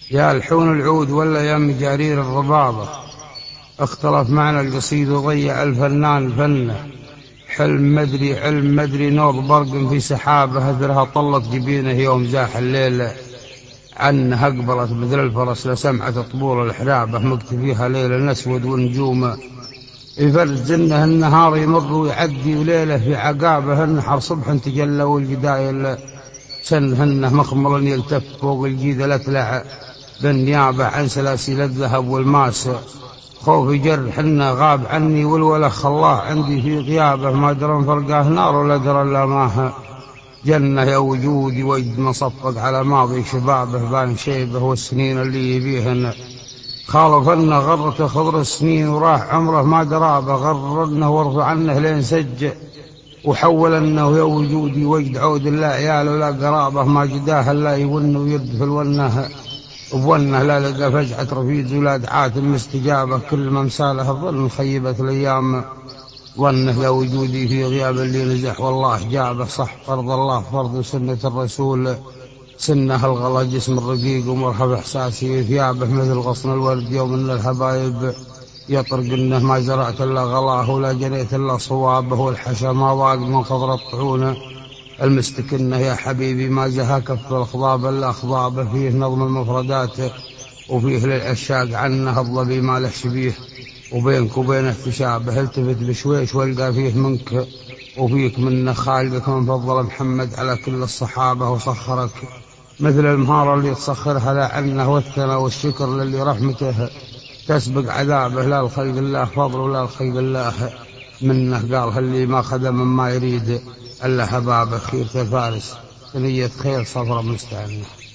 يا لحون العود ولا يا مجارير الربابة، اختلف معنى القصيد وضيع الفنان فنه. حلم مدري علم مدري نور برق في سحابه، هدرها طلت جبينه يوم زاح الليل عنه، أقبلت مثل الفرس لسمعة طبول الحرابة، مكتفيها ليل أسود ونجومه يفرد زنه، النهار يمر ويعدي وليله في عقابه، النحر صبح تجلى والجدايل سنهنه، مخمر يلتف فوق الجيد الأتلع بالنيابة عن سلاسل الذهب والماس، خوفي جرحنا غاب عني والوله خلاه عندي في غيابه، ما درن فرقاه نار ولا درن لا ماه جنة، يا وجودي وجد مصفق على ماضي شبابه، بان شيبه والسنين اللي يبيهن خالفنا غرته خضر السنين، وراح عمره ما درابه، غررنه وارفع عنه لين سج وحولنه، يا وجودي وجد عود لا عيال ولا قرابه، ما جداه لا يون ويرد في الونه بونه، لا لقى فجعة رفيد ولا دعاة مستجابة، كل ما مساله الظل خيبت الأيام ظنه، يا وجودي في غياب اللي نزح والله جابه، صح فرض الله فرض سنة الرسول سنه، الغلا جسم الرقيق ومرحب إحساسي ثيابه، مثل غصن الورد يوم إن الحبايب يطرق إنه ما زرعت إلا غلاه ولا جنيت إلا صوابه، والحشا ما ضاق من خضر الطحونه المستكنة، يا حبيبي ما زها كف الخضاب إلا خضابه، فيه نظم المفردات وفيه للعشاق عنه الظبي ما له شبيه، وبينك وبينه تشابه، التفت بشويش والقى فيه منك وفيك منه، خالقك من فضل محمد على كل الصحابة، وسخرك مثل المهارة اللي تسخرها لعنه، والثنى والشكر للي رحمته تسبق عذابه، لا الخلق الله فضل ولا الخلق الله منه، قالها اللي ما خدم من ما يريد إلا حبابه، خيرة فارس ثنية خير صفرة مستعنة.